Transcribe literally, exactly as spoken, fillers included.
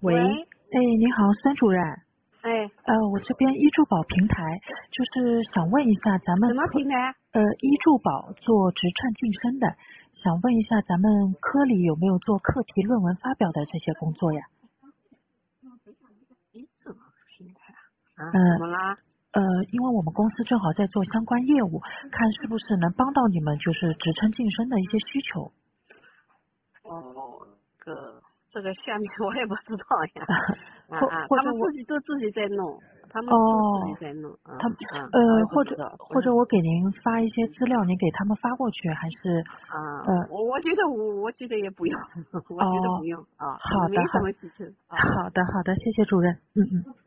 喂， 喂， 哎，你好，孙主任。 哎， 呃，我这边医助宝平台，就是想问一下咱们什么科， 平台？ 呃，医助宝做职称晋升的，想问一下咱们科里有没有做课题论文发表的这些工作呀？ 医助宝平台啊？啊， 呃怎么啦？ 呃，因为我们公司正好在做相关业务，看是不是能帮到你们，就是职称晋升的一些需求。 哦，这个这个下面我也不知道呀。啊或啊，他们或者我自己都自己在弄，他们都自己哦， 在弄。啊他们啊，我也呃，或者不知道，不是。 或者我给您发一些资料，您给他们发过去，还是啊， 呃我我觉得我我觉得也不用，我觉得哦， 不用啊， 好的好没什么需求啊。 好的好的，谢谢主任，嗯嗯。